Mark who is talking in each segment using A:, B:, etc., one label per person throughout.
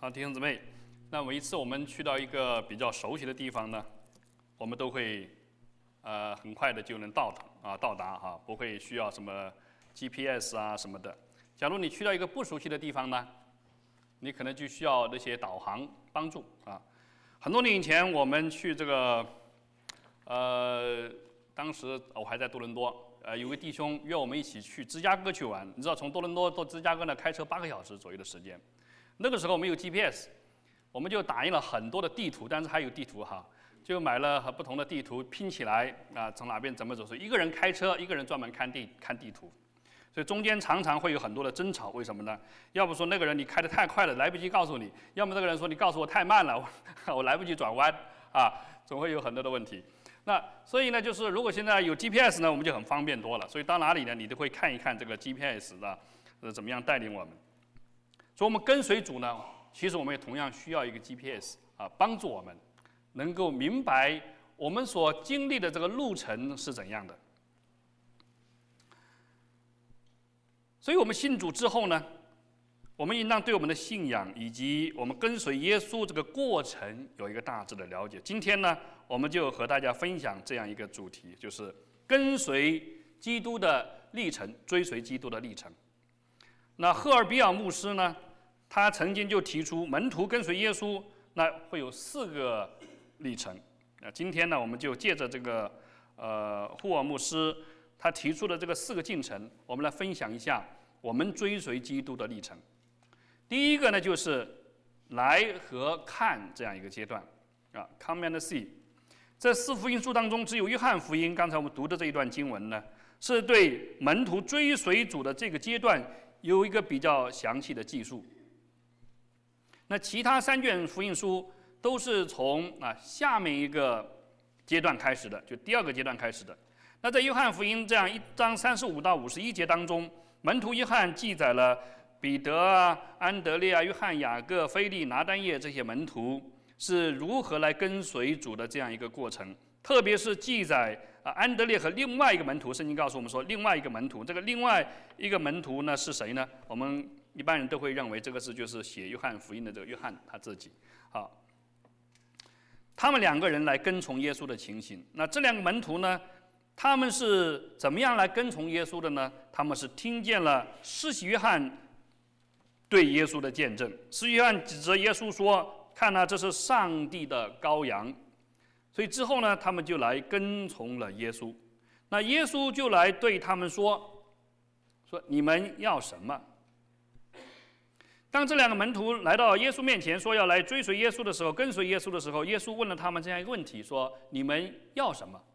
A: 好，弟兄姊妹，那每一次我们去到一个比较熟悉的地方呢，我们都会很快的就能到达哈，不会需要什么 GPS 啊什么的。假如你去到一个不熟悉的地方呢，你可能就需要那些导航帮助啊。很多年以前我们去这个当时我还在多伦多，有个弟兄约我们一起去芝加哥去玩。你知道从多伦多到芝加哥呢，开车8个小时左右的时间。那个时候没有 GPS， 我们就打印了很多的地图，但是还有地图哈，就买了不同的地图拼起来啊，从哪边怎么走，所以一个人开车，一个人专门看地图，所以中间常常会有很多的争吵。为什么呢？要不说那个人你开得太快了，来不及告诉你；要么那个人说你告诉我太慢了，我来不及转弯啊，总会有很多的问题。那所以呢，就是如果现在有 GPS 呢，我们就很方便多了。所以到哪里呢，你都会看一看这个 GPS 的怎么样带领我们。所以我们跟随主呢，其实我们也同样需要一个 GPS 啊，帮助我们能够明白我们所经历的这个路程是怎样的。所以我们信主之后呢，我们应当对我们的信仰以及我们跟随耶稣这个过程有一个大致的了解。今天呢，我们就和大家分享这样一个主题，就是跟随基督的历程，追随基督的历程。那赫尔比尔牧师呢，他曾经就提出门徒跟随耶稣，那会有4个历程。今天呢，我们就借着这个霍尔牧师他提出的这个4个进程，我们来分享一下我们追随基督的历程。第一个呢，就是来和看这样一个阶段啊 ，come and see。这4福音书当中，只有约翰福音，刚才我们读的这一段经文呢，是对门徒追随主的这个阶段有一个比较详细的记述。那其他3卷福音书都是从下面一个阶段开始的，就第2个阶段开始的。那在约翰福音这样1章35到51节当中，门徒约翰记载了彼得啊、安德烈啊、约翰、雅各、腓利、拿单业这些门徒是如何来跟随主的这样一个过程。特别是记载安德烈和另外一个门徒，圣经告诉我们说另外一个门徒，这个另外一个门徒呢是谁呢？我们一般人都会认为这个就是写约翰福音的这个约翰他自己。好，他们2个人来跟从耶稣的情形。那这2个门徒呢，他们是怎么样来跟从耶稣的呢？他们是听见了施洗约翰对耶稣的见证。施洗约翰指着耶稣说：“看啊，这是上帝的羔羊。”所以之后呢，他们就来跟从了耶稣。那耶稣就来对他们说：“你们要什么？”当这2个门徒来到耶稣面前，说要来追随耶稣的时候，跟随耶稣的时候，耶稣问了他们这样一个问题：说你们要什么？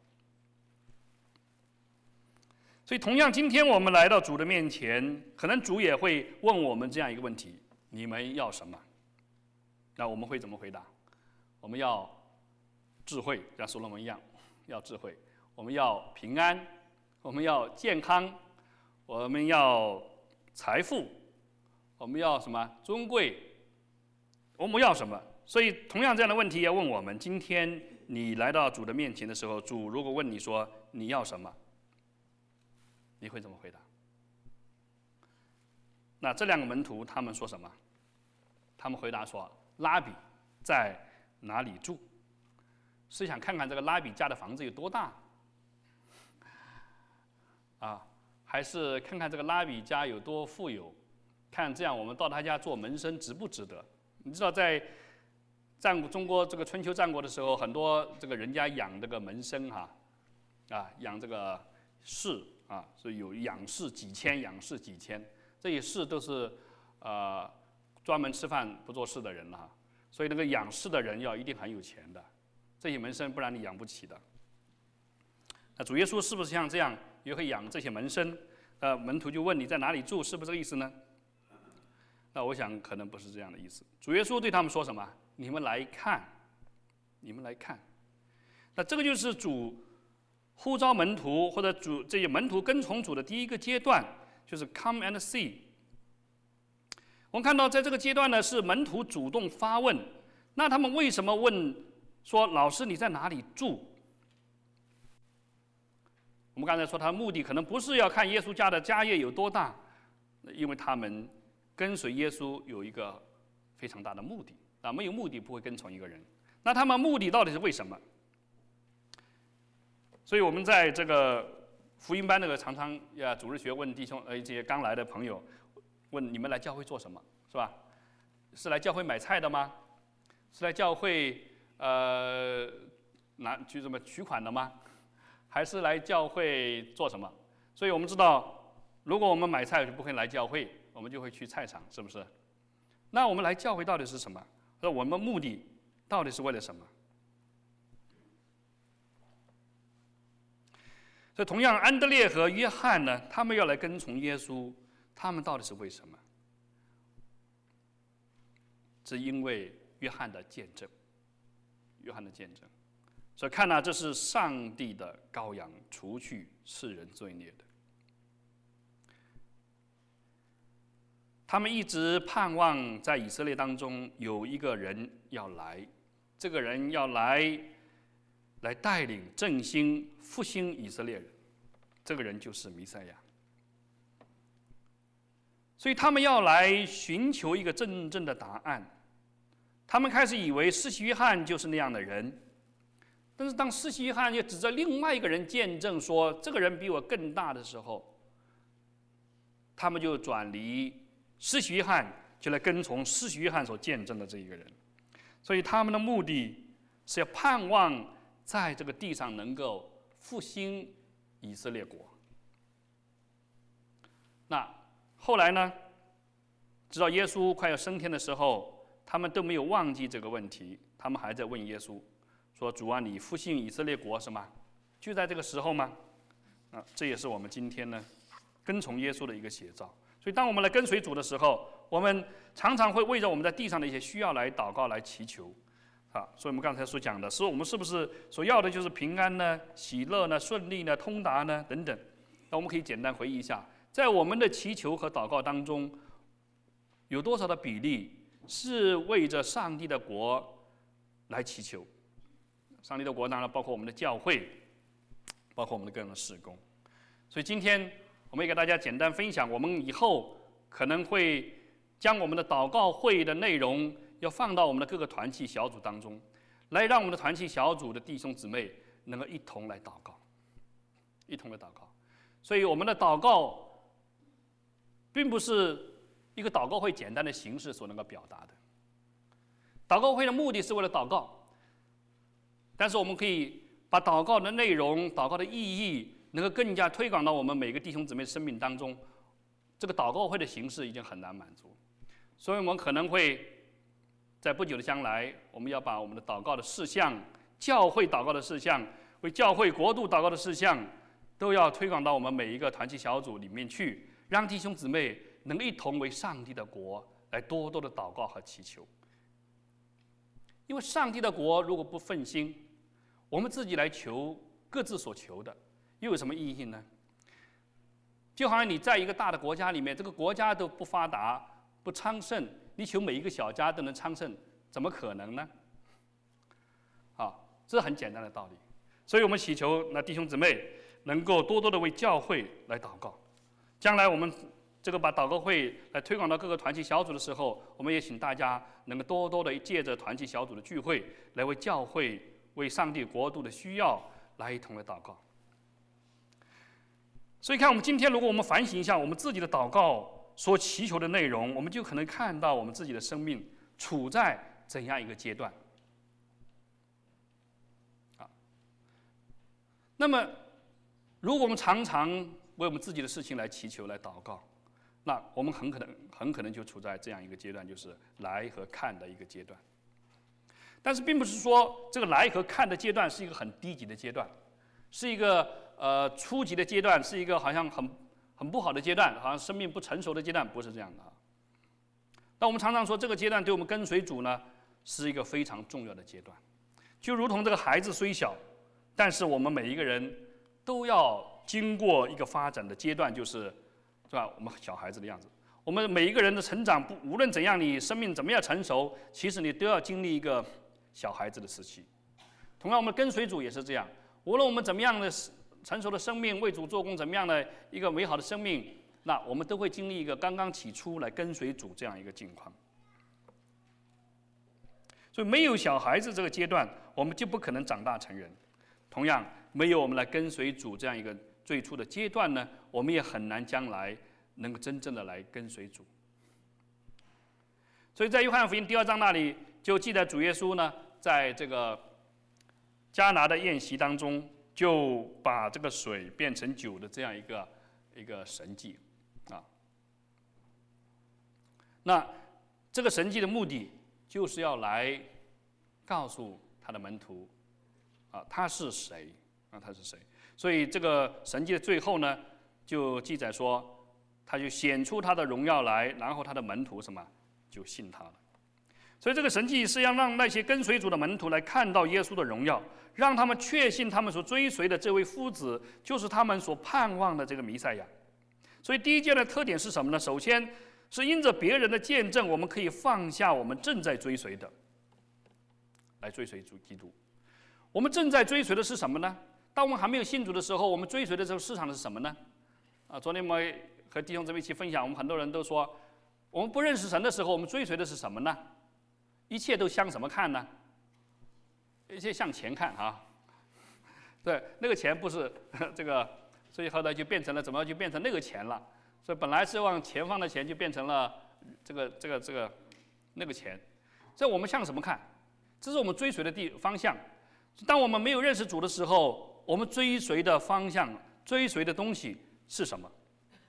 A: 所以同样，今天我们来到主的面前，可能主也会问我们这样一个问题：你们要什么？那我们会怎么回答？我们要智慧，像所罗门一样，要智慧；我们要平安；我们要健康；我们要财富；我们要什么尊贵？我们要什么？所以同样这样的问题要问我们：今天你来到主的面前的时候，主如果问你说你要什么，你会怎么回答？那这2个门徒他们说什么？他们回答说：“拉比在哪里住？”是想看看这个拉比家的房子有多大啊，还是看看这个拉比家有多富有？看这样我们到他家做门生值不值得？你知道在中国这个春秋战国的时候，很多这个人家养这个门生养这个士啊，所以有养士几千，养士几千，这些士都是专门吃饭不做事的人了所以那个养士的人要一定很有钱的。这些门生不然你养不起的。那主耶稣是不是像这样也会养这些门生？门徒就问你在哪里住，是不是这个意思呢？那我想可能不是这样的意思。主耶稣对他们说什么？你们来看，你们来看。那这个就是主呼召门徒或者主这些门徒跟从主的第一个阶段，就是 come and see。我们看到在这个阶段呢，是门徒主动发问。那他们为什么问？说老师你在哪里住？我们刚才说他的目的可能不是要看耶稣家的家业有多大，因为他们跟随耶稣有一个非常大的目的啊，没有目的不会跟从一个人。那他们目的到底是为什么？所以我们在这个福音班那个常常主日学问弟兄这些刚来的朋友，问你们来教会做什么，是吧？是来教会买菜的吗？是来教会取款的吗？还是来教会做什么？所以我们知道，如果我们买菜就不会来教会，我们就会去菜场，是不是？那我们来教会到底是什么？那我们目的到底是为了什么？所以同样，安德烈和约翰呢，他们要来跟从耶稣，他们到底是为什么？是因为约翰的见证，约翰的见证。所以看啊，这是上帝的羔羊，除去世人罪孽的。他们一直盼望在以色列当中有一个人要来，这个人要来带领振兴复兴以色列人，这个人就是弥赛亚。所以他们要来寻求一个真正的答案。他们开始以为施洗约翰就是那样的人，但是当施洗约翰又指着另外一个人见证说这个人比我更大的时候，他们就转离施洗约翰，就来跟从施洗约翰所见证的这一个人。所以他们的目的是要盼望在这个地上能够复兴以色列国。那后来呢，直到耶稣快要升天的时候，他们都没有忘记这个问题，他们还在问耶稣说：“主啊，你复兴以色列国是吗？就在这个时候吗？”这也是我们今天呢跟从耶稣的一个写照。所以当我们来跟随主的时候，我们常常会为着我们在地上的一些需要来祷告、来祈求。所以我们刚才所讲的是，我们是不是所要的就是平安呢、喜乐呢、顺利呢、通达呢等等？那我们可以简单回忆一下，在我们的祈求和祷告当中，有多少的比例是为着上帝的国来祈求？上帝的国当然包括我们的教会，包括我们的个人的事工。所以今天我们也给大家简单分享，我们以后可能会将我们的祷告会的内容要放到我们的各个团契小组当中，来让我们的团契小组的弟兄姊妹能够一同来祷告，一同来祷告。所以我们的祷告并不是一个祷告会简单的形式所能够表达的。祷告会的目的是为了祷告，但是我们可以把祷告的内容、祷告的意义能够更加推广到我们每个弟兄姊妹生命当中。这个祷告会的形式已经很难满足，所以我们可能会在不久的将来，我们要把我们的祷告的事项、教会祷告的事项、为教会国度祷告的事项，都要推广到我们每一个团契小组里面去，让弟兄姊妹能一同为上帝的国来多多的祷告和祈求。因为上帝的国如果不奋兴，我们自己来求各自所求的，又有什么意义呢？就好像你在一个大的国家里面，这个国家都不发达、不昌盛，你求每一个小家都能昌盛，怎么可能呢？这是很简单的道理。所以我们祈求那弟兄姊妹能够多多的为教会来祷告。将来我们这个把祷告会来推广到各个团契小组的时候，我们也请大家能够多多的借着团契小组的聚会，来为教会、为上帝国度的需要来一同来祷告。所以看，我们今天如果我们反省一下我们自己的祷告所祈求的内容，我们就可能看到我们自己的生命处在怎样一个阶段。那么，如果我们常常为我们自己的事情来祈求、来祷告，那我们很可能就处在这样一个阶段，就是来和看的一个阶段。但是并不是说这个来和看的阶段是一个很低级的阶段，是一个初级的阶段，是一个好像很不好的阶段，好像生命不成熟的阶段，不是这样的。但我们常常说，这个阶段对我们跟随主呢，是一个非常重要的阶段。就如同这个孩子虽小，但是我们每一个人都要经过一个发展的阶段，是吧？我们小孩子的样子，我们每一个人的成长，无论怎样，你生命怎么样成熟，其实你都要经历一个小孩子的时期。同样，我们跟随主也是这样，无论我们怎么样的成熟的生命，为主做工怎么样的一个美好的生命，那我们都会经历一个刚刚起初来跟随主这样一个境况。 所以没有小孩子这个阶段，我们就不可能长大成人。同样，没有我们来跟随主这样一个最初的阶段呢，我们也很难将来能够真正的来跟随主。所以在约翰福音第2章那里就记载主耶稣呢，在这个迦拿的宴席当中，就把这个水变成酒的这样一个神迹啊。那这个神迹的目的就是要来告诉他的门徒啊，他是谁啊，他是谁。所以这个神迹的最后呢，就记载说，他就显出他的荣耀来，然后他的门徒什么就信他了。所以这个神迹是要让那些跟随主的门徒来看到耶稣的荣耀，让他们确信他们所追随的这位夫子就是他们所盼望的这个弥赛亚。所以第一阶段的特点是什么呢？首先是因着别人的见证，我们可以放下我们正在追随的，来追随主基督。我们正在追随的是什么呢？当我们还没有信主的时候，我们追随的这个市场是什么呢？昨天我们和弟兄姊妹一起分享，我们很多人都说，我们不认识神的时候，我们追随的是什么呢？一切都向什么看呢？一切向前看啊！对，那个钱不是这个，所以后来就变成了怎么就变成那个钱了？所以本来是往前方的钱，就变成了这个那个钱。所以我们向什么看？这是我们追随的方向。当我们没有认识主的时候，我们追随的方向、追随的东西是什么？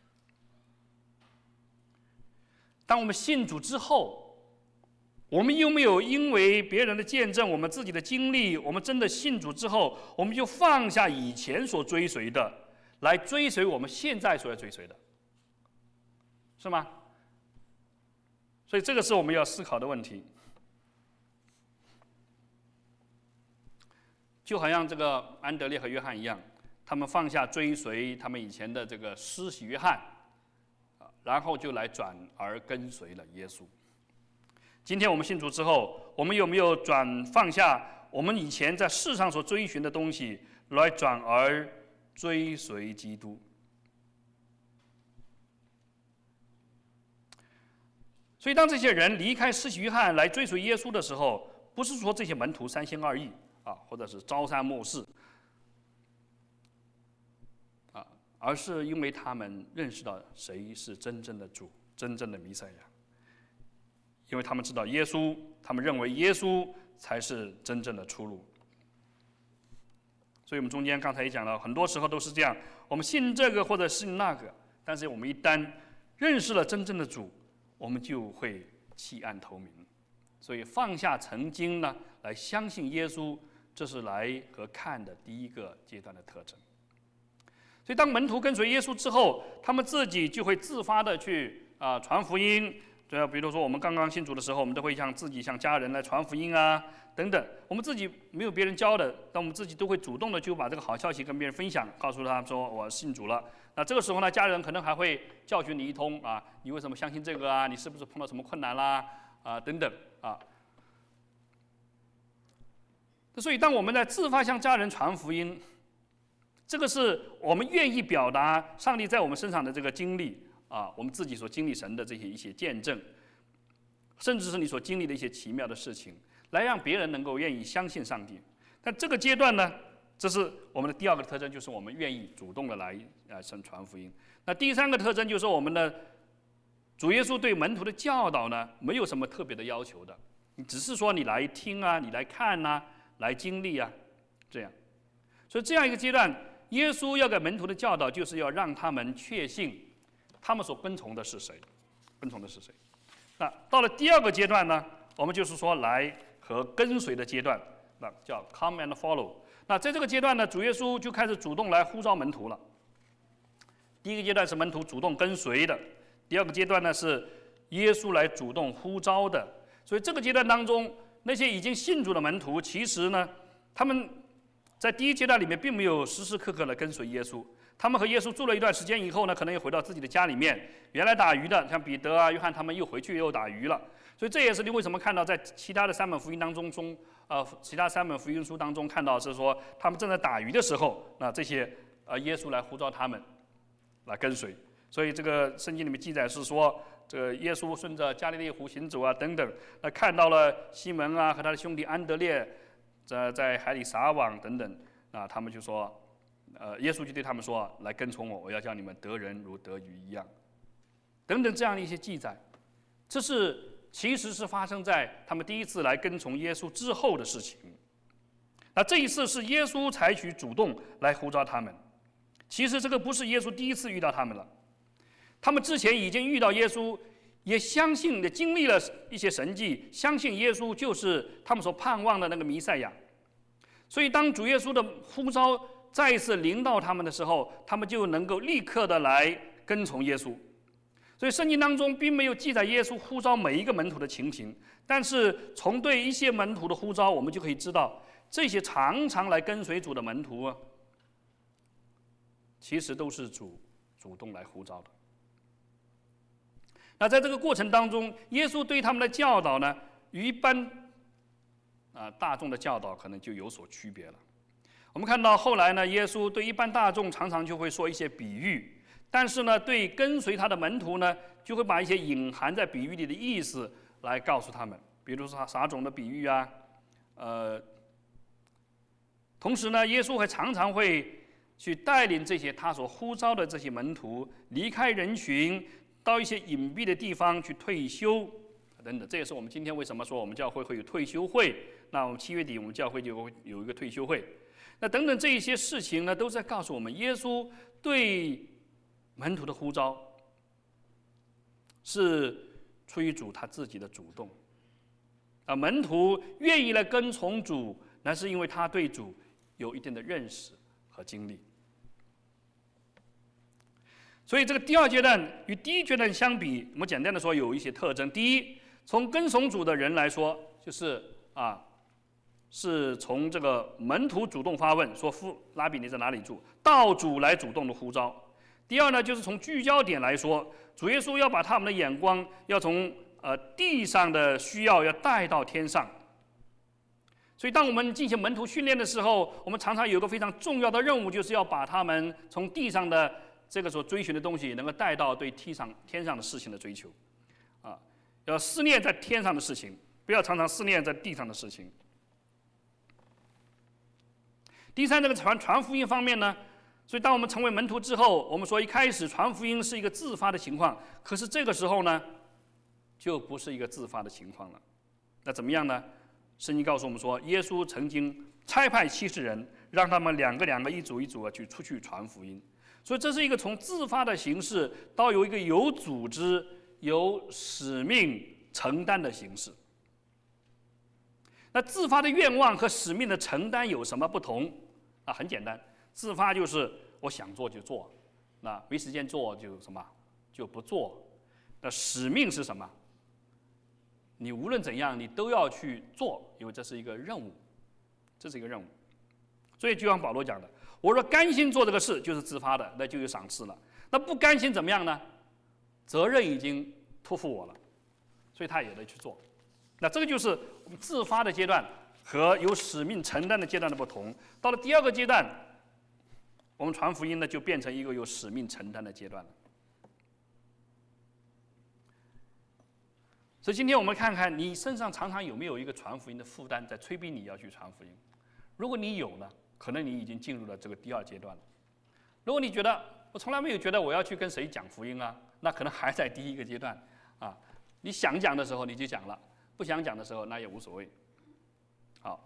A: 当我们信主之后，我们有没有因为别人的见证、我们自己的经历，我们真的信主之后，我们就放下以前所追随的，来追随我们现在所要追随的，是吗？所以这个是我们要思考的问题。就好像这个安德烈和约翰一样，他们放下追随他们以前的这个施洗约翰，然后就来转而跟随了耶稣。今天我们信主之后，我们有没有放下我们以前在世上所追寻的东西，来转而追随基督？所以当这些人离开施洗约翰来追随耶稣的时候，不是说这些门徒三心二意啊，或者是朝三暮四啊，而是因为他们认识到谁是真正的主，真正的弥赛亚。因为他们知道耶稣，他们认为耶稣才是真正的出路。所以我们中间刚才也讲了，很多时候都是这样，我们信这个或者信那个，但是我们一旦认识了真正的主，我们就会弃暗投明。所以放下曾经呢，来相信耶稣，这是来和看的第一个阶段的特征。所以当门徒跟随耶稣之后，他们自己就会自发的去传福音。对啊，比如说我们刚刚信主的时候，我们都会向家人来传福音啊，等等。我们自己没有别人教的，但我们自己都会主动的就把这个好消息跟别人分享，告诉他说我信主了。那这个时候呢，家人可能还会教训你一通啊，你为什么相信这个啊？你是不是碰到什么困难啦？等等啊。所以当我们在自发向家人传福音，这个是我们愿意表达上帝在我们身上的这个经历。我们自己所经历神的这些一些见证，甚至是你所经历的一些奇妙的事情，来让别人能够愿意相信上帝。但这个阶段呢，这是我们的第二个特征，就是我们愿意主动的来传福音。那第三个特征就是我们的主耶稣对门徒的教导呢，没有什么特别的要求的，你只是说你来听啊，你来看啊，来经历啊，这样。所以这样一个阶段，耶稣要给门徒的教导，就是要让他们确信他们所跟从的是谁，那到了第二个阶段呢，我们就是说来和跟随的阶段，那叫 come and follow。那在这个阶段呢，主耶稣就开始主动来呼召门徒了。第一个阶段是门徒主动跟随的，第二个阶段呢是耶稣来主动呼召的。所以这个阶段当中，那些已经信主的门徒，其实呢，他们在第一阶段里面并没有时时刻刻的跟随耶稣。他们和耶稣住了一段时间以后呢，可能又回到自己的家里面。原来打鱼的，像彼得啊、约翰他们又回去又打鱼了。所以这也是你为什么看到在其他的三本福音当中其他三本福音书当中看到是说他们正在打鱼的时候，那这些耶稣来呼召他们来跟随。所以这个圣经里面记载是说， 这个耶稣顺着加利利湖行走啊等等，那看到了西门啊和他的兄弟安德烈在海里撒网等等，啊，他们就说，耶稣就对他们说，来跟从我，我要叫你们得人如得鱼一样，等等这样的一些记载，这其实是发生在他们第一次来跟从耶稣之后的事情。那这一次是耶稣采取主动来呼召他们，其实这个不是耶稣第一次遇到他们了，他们之前已经遇到耶稣，也相信的经历了一些神迹，相信耶稣就是他们所盼望的那个弥赛亚。所以当主耶稣的呼召再一次临到他们的时候，他们就能够立刻的来跟从耶稣。所以圣经当中并没有记载耶稣呼召每一个门徒的情形，但是从对一些门徒的呼召，我们就可以知道，这些常常来跟随主的门徒啊，其实都是主主动来呼召的。那在这个过程当中，耶稣对他们的教导呢，与一般大众的教导可能就有所区别了。我们看到后来呢，耶稣对一般大众常常就会说一些比喻，但是呢，对跟随他的门徒呢，就会把一些隐含在比喻里的意思来告诉他们，比如说撒种的比喻啊，同时呢，耶稣还常常会去带领这些他所呼召的这些门徒离开人群，到一些隐蔽的地方去退休等等。这也是我们今天为什么说我们教会会有退休会。那我们7月底我们教会就会有一个退休会。那等等这一些事情呢，都在告诉我们，耶稣对门徒的呼召是出于主他自己的主动。门徒愿意来跟从主，那是因为他对主有一定的认识和经历。所以这个第二阶段与第一阶段相比，我们简单的说有一些特征。第一，从跟从主的人来说，就是是从这个门徒主动发问，说拉比你在哪里住，到主来主动的呼召。第二呢，就是从聚焦点来说，主耶稣要把他们的眼光要从地上的需要要带到天上。所以当我们进行门徒训练的时候，我们常常有一个非常重要的任务，就是要把他们从地上的这个所追寻的东西，能够带到对天上的事情的追求，要思念在天上的事情，不要常常思念在地上的事情。第三，这个传福音方面呢，所以当我们成为门徒之后，我们说一开始传福音是一个自发的情况，可是这个时候呢，就不是一个自发的情况了。那怎么样呢？圣经告诉我们说，耶稣曾经差派70人，让他们两个一组一组的出去传福音。所以这是一个从自发的形式到有一个有组织、有使命承担的形式。那自发的愿望和使命的承担有什么不同？很简单，自发就是我想做就做，那没时间做就不做。那使命是什么？你无论怎样，你都要去做，因为这是一个任务，这是一个任务。所以就像保罗讲的，我说甘心做这个事就是自发的，那就有赏赐了。那不甘心怎么样呢？责任已经托付我了，所以他也得去做。那这个就是我们自发的阶段和有使命承担的阶段的不同。到了第二个阶段，我们传福音呢就变成一个有使命承担的阶段了。所以今天我们看看你身上常常有没有一个传福音的负担在催逼你要去传福音。如果你有呢，可能你已经进入了这个第二阶段了。如果你觉得我从来没有觉得我要去跟谁讲福音啊，那可能还在第一个阶段啊。你想讲的时候你就讲了，不想讲的时候那也无所谓。好，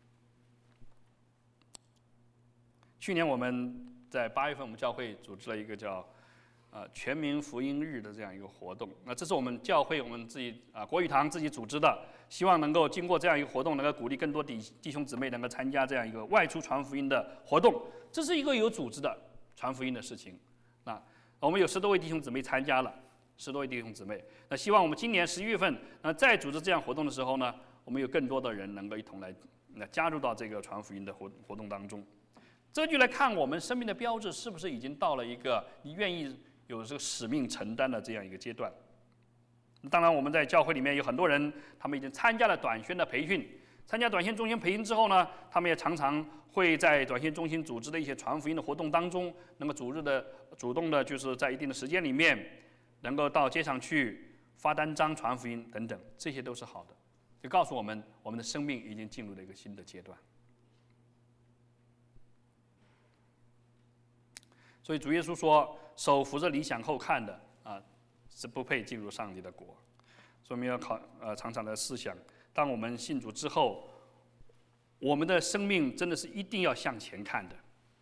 A: 去年我们在8月份，我们教会组织了一个叫全民福音日的这样一个活动。那这是我们教会我们自己国语堂自己组织的，希望能够经过这样一个活动，能够鼓励更多弟兄姊妹能够参加这样一个外出传福音的活动。这是一个有组织的传福音的事情。那我们有10多位弟兄姊妹参加了，10多位弟兄姊妹。那希望我们今年11月份再组织这样活动的时候呢，我们有更多的人能够一同来加入到这个传福音的活动当中。这就来看我们生命的标志是不是已经到了一个你愿意有这个使命承担的这样一个阶段。当然我们在教会里面有很多人，他们已经参加了短宣的培训，参加短宣中心培训之后呢，他们也常常会在短宣中心组织的一些传福音的活动当中，那么主动的就是在一定的时间里面能够到街上去发单张、传福音等等，这些都是好的，就告诉我们，我们的生命已经进入了一个新的阶段。所以主耶稣说：“手扶着理想后看的是不配进入上帝的国。”所以我们要常常的思想，当我们信主之后，我们的生命真的是一定要向前看的，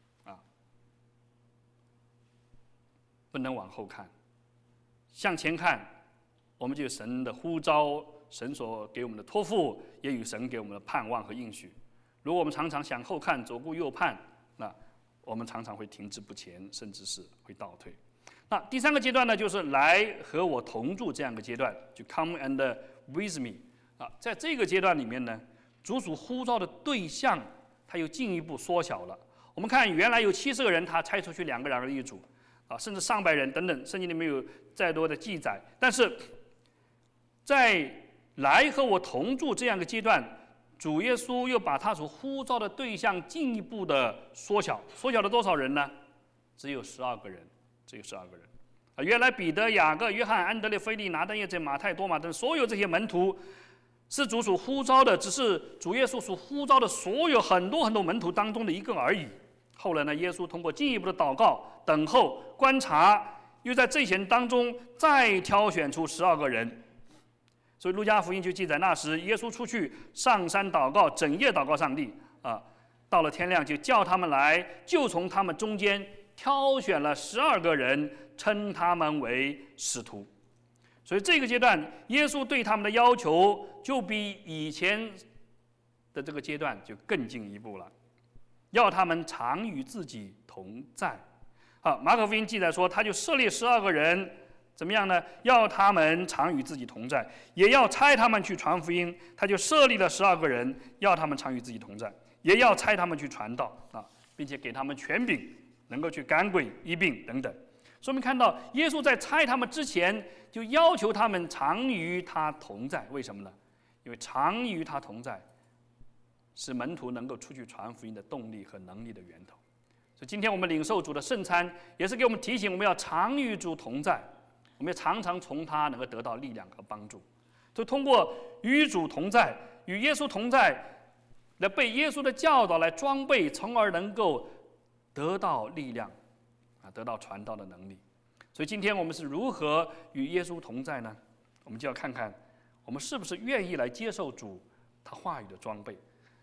A: 不能往后看。向前看，我们就有神的呼召，神所给我们的托付，也有神给我们的盼望和应许。如果我们常常向后看，左顾右盼，那我们常常会停滞不前，甚至是会倒退。那第三个阶段呢，就是来和我同住这样一个阶段，就 come and with me 在这个阶段里面呢，主所呼召的对象，它又进一步缩小了。我们看原来有70个人，他拆出去2个而一组，甚至上百人等等，圣经里面有再多的记载。但是在来和我同住这样一个阶段，主耶稣又把他所呼召的对象进一步的缩小，缩小了多少人呢？只有12个人。原来彼得、雅各、约翰、安德烈、腓力、拿但业、马太、多马等所有这些门徒，是主所呼召的，只是主耶稣所呼召的所有很多门徒当中的一个而已。后来呢，耶稣通过进一步的祷告、等候、观察，又在这些人当中再挑选出12个人。所以路加福音就记载，那时耶稣出去上山祷告，整夜祷告上帝到了天亮就叫他们来，就从他们中间挑选了12个人，称他们为使徒。所以这个阶段，耶稣对他们的要求就比以前的这个阶段就更进一步了，要他们常与自己同在。马可福音记载说，他就设立12个人，怎么样呢？要他们常与自己同在，也要差他们去传福音。他就设立了12个人，要他们常与自己同在，也要差他们去传道并且给他们权柄，能够去赶鬼、医病等等。所以我们看到，耶稣在差他们之前，就要求他们常与他同在。为什么呢？因为常与他同在，是门徒能够出去传福音的动力和能力的源头。所以今天我们领受主的圣餐，也是给我们提醒，我们要常与主同在，我们要常常从他能够得到力量和帮助。就通过与主同在、与耶稣同在，来被耶稣的教导来装备，从而能够得到力量得到传道的能力。所以今天我们是如何与耶稣同在呢？我们就要看看我们是不是愿意来接受主他话语的装备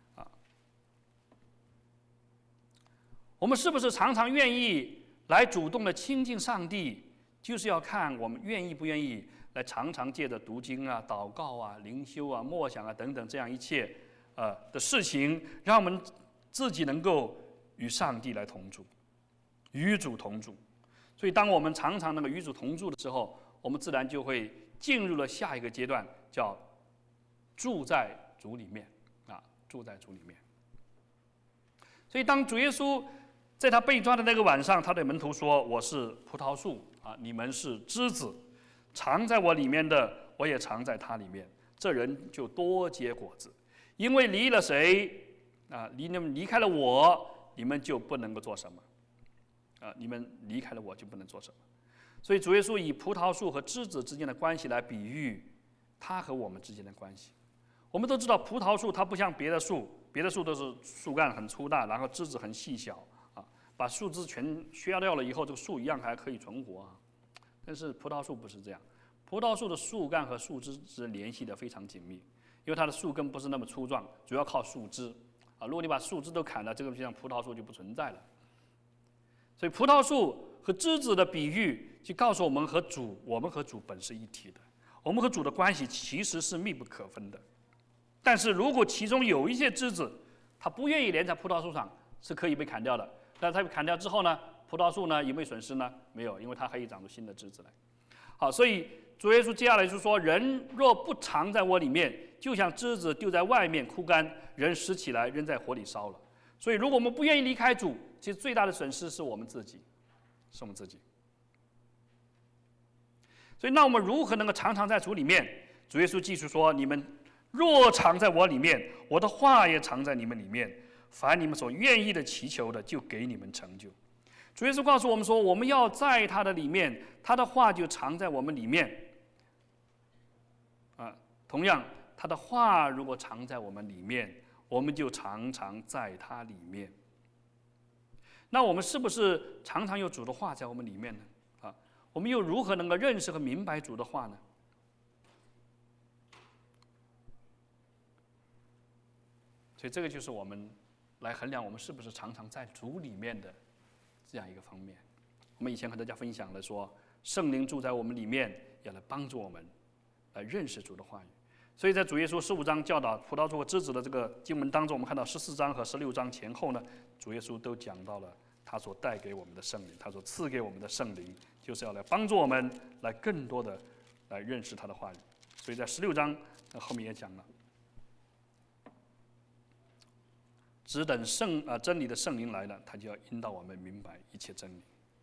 A: 我们是不是常常愿意来主动的亲近上帝，就是要看我们愿意不愿意来常常借着读经祷告灵修默想等等这样一切的事情，让我们自己能够与上帝来同住，与主同住。所以当我们常常能够与主同住的时候，我们自然就会进入了下一个阶段，叫住在主里面住在主里面。所以当主耶稣在他被抓的那个晚上，他对门徒说：“我是葡萄树你们是枝子，藏在我里面的，我也藏在他里面，这人就多结果子。因为离了谁离开了我，你们就不能够做什么你们离开了我就不能做什么。”所以主耶稣以葡萄树和枝子之间的关系来比喻他和我们之间的关系。我们都知道葡萄树它不像别的树，别的树都是树干很粗大，然后枝子很细小把树枝全削掉了以后，这个树一样还可以存活但是葡萄树不是这样，葡萄树的树干和树枝是联系的非常紧密，因为它的树根不是那么粗壮，主要靠树枝如果你把树枝都砍了，这个就像葡萄树就不存在了。所以葡萄树和枝子的比喻就告诉我们我们和主本是一体的，我们和主的关系其实是密不可分的。但是如果其中有一些枝子它不愿意连在葡萄树上，是可以被砍掉的。但是它被砍掉之后呢，葡萄树呢有没有损失呢？没有，因为它可以长出新的枝子来。好，所以主耶稣接下来就说：“人若不藏在我里面，就像枝子丢在外面枯干，人拾起来扔在火里烧了。”所以如果我们不愿意离开主，其实最大的损失是我们自己，是我们自己。所以那我们如何能够常常在主里面？主耶稣继续说：“你们若常在我里面，我的话也常在你们里面，凡你们所愿意的祈求的，就给你们成就。” 主耶稣告诉我们说，我们要在他的里面，他的话就藏在我们里面。同样，他的话如果藏在我们里面，我们就常常在他里面。那我们是不是常常有主的话在我们里面呢？我们又如何能够认识和明白主的话呢？所以这个就是我们来衡量我们是不是常常在主里面的这样一个方面。我们以前和大家分享了说，圣灵住在我们里面，要来帮助我们来认识主的话语。所以在主耶稣15章教导葡萄树和枝子的这个经文当中，我们看到14章和16章前后呢，主耶稣都讲到了他所带给我们的圣灵，他所赐给我们的圣灵，就是要来帮助我们来更多的来认识他的话语。所以在16章后面也讲了，只等真理的圣灵来了，他就要引导我们明白一切真理。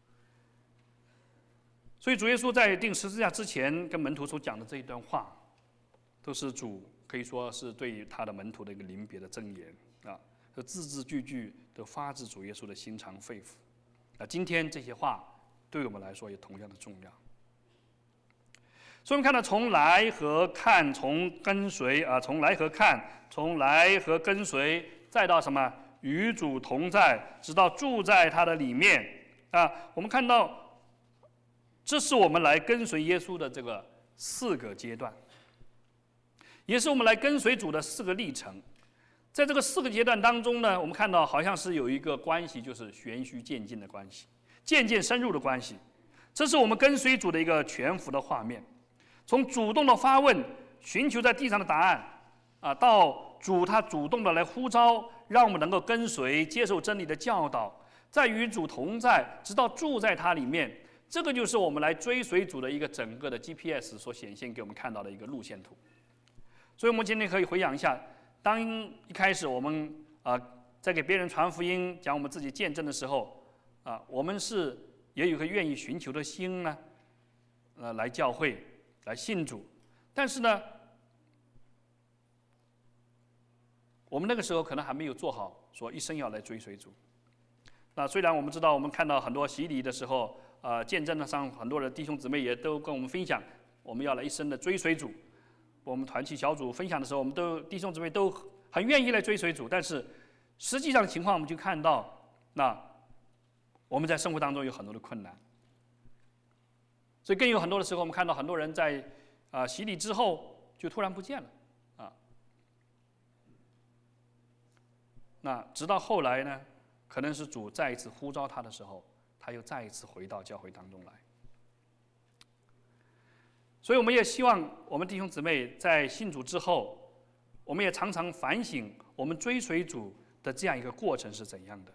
A: 所以主耶稣在钉十字架之前跟门徒所讲的这一段话，都是主可以说是对他的门徒的一个临别的箴言字字句句都发自主耶稣的心肠肺腑。今天这些话对我们来说也同样的重要。所以我们看到从来和看，从跟随从来和看，从来和跟随，再到什么与主同在，直到住在他的里面我们看到这是我们来跟随耶稣的这个4个阶段，也是我们来跟随主的4个历程。在这个4个阶段当中呢，我们看到好像是有一个关系，就是循序渐进的关系，渐渐深入的关系。这是我们跟随主的一个全幅的画面。从主动的发问，寻求在地上的答案到主他主动的来呼召，让我们能够跟随接受真理的教导，再与主同在，直到住在他里面。这个就是我们来追随主的一个整个的 GPS 所显现给我们看到的一个路线图。所以我们今天可以回想一下，当一开始我们在给别人传福音、讲我们自己见证的时候我们是也有一个愿意寻求的心呢来教会来信主。但是呢，我们那个时候可能还没有做好说一生要来追随主。那虽然我们知道，我们看到很多洗礼的时候见证上很多的弟兄姊妹也都跟我们分享，我们要来一生的追随主。我们团契小组分享的时候，我们弟兄姊妹都很愿意来追随主，但是实际上的情况我们就看到，那我们在生活当中有很多的困难。所以更有很多的时候，我们看到很多人在洗礼之后就突然不见了那直到后来呢，可能是主再一次呼召他的时候，他又再一次回到教会当中来。所以我们也希望我们弟兄姊妹在信主之后，我们也常常反省我们追随主的这样一个过程是怎样的。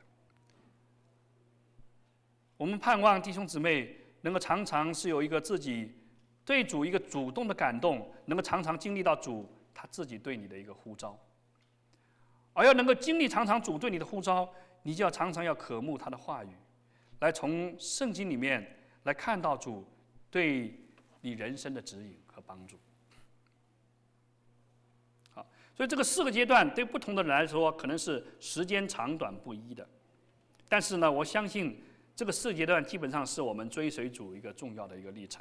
A: 我们盼望弟兄姊妹能够常常是有一个自己对主一个主动的感动，能够常常经历到主他自己对你的一个呼召。而要能够经历常常主对你的呼召，你就要常常要渴慕他的话语，来从圣经里面来看到主对你人生的指引和帮助。好，所以这个4个阶段对不同的人来说可能是时间长短不一的，但是呢，我相信这个4个阶段基本上是我们追随主一个重要的一个历程。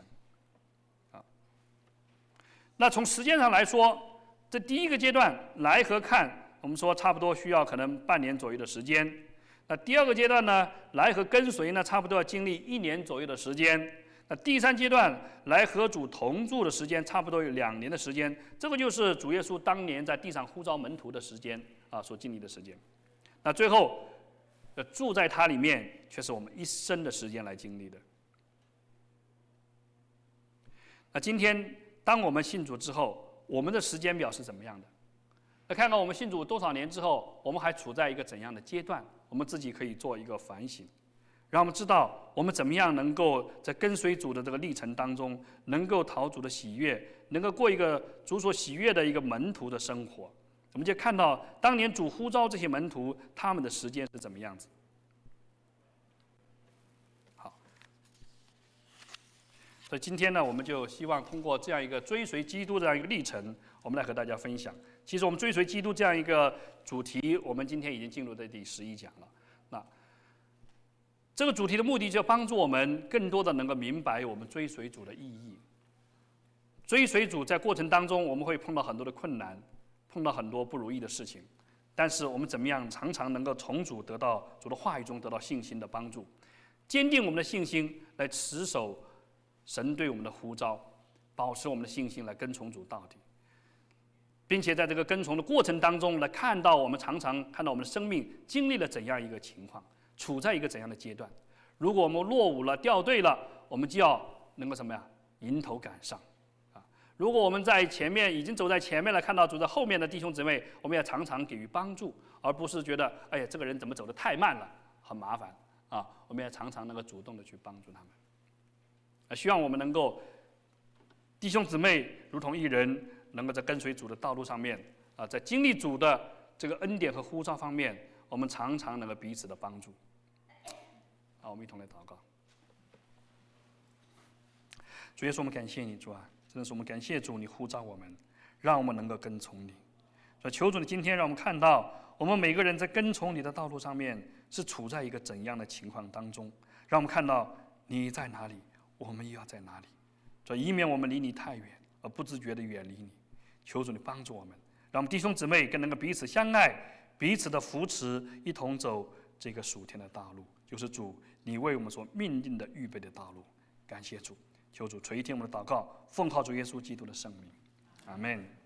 A: 那从时间上来说，这第一个阶段来和看，我们说差不多需要可能半年左右的时间。那第2个阶段呢，来和跟随呢，差不多要经历1年左右的时间。那第3阶段来和主同住的时间，差不多有2年的时间。这个就是主耶稣当年在地上呼召门徒的时间所经历的时间。那最后住在他里面，却是我们一生的时间来经历的。那今天当我们信主之后，我们的时间表是怎么样的？来看看我们信主多少年之后，我们还处在一个怎样的阶段？我们自己可以做一个反省，让我们知道我们怎么样能够在跟随主的这个历程当中，能够讨主的喜悦，能够过一个主所喜悦的一个门徒的生活。我们就看到当年主呼召这些门徒，他们的时间是怎么样子。好，所以今天呢，我们就希望通过这样一个追随基督这样一个历程，我们来和大家分享。其实我们追随基督这样一个主题，我们今天已经进入到第11讲了。那这个主题的目的就要帮助我们更多的能够明白我们追随主的意义。追随主在过程当中，我们会碰到很多的困难，碰到很多不如意的事情，但是我们怎么样常常能够从主得到主的话语中得到信心的帮助，坚定我们的信心，来持守神对我们的呼召，保持我们的信心来跟从主到底，并且在这个跟从的过程当中来看到我们常常看到我们的生命经历了怎样一个情况，处在一个怎样的阶段。如果我们落伍了掉队了，我们就要能够什么呀，迎头赶上。如果我们在前面已经走在前面了，看到走在后面的弟兄姊妹，我们要常常给予帮助，而不是觉得哎呀这个人怎么走得太慢了，很麻烦啊。我们要常常能够主动的去帮助他们。希望我们能够弟兄姊妹如同一人，能够在跟随主的道路上面在经历主的这个恩典和呼召方面，我们常常能够彼此的帮助。我们一同来祷告。主耶稣，我们感谢你，主啊。真的是我们感谢主，你呼召我们，让我们能够跟从你。所以求主你今天让我们看到，我们每个人在跟从你的道路上面是处在一个怎样的情况当中，让我们看到你在哪里，我们又要在哪里。所以以免我们离你太远，而不自觉地远离你。求主你帮助我们，让我们弟兄姊妹更能够彼此相爱，彼此的扶持，一同走这个属天的道路，就是主你为我们所命定的预备的道路。感谢主。求主垂听我们的祷告，奉靠主耶稣基督的圣名，阿们。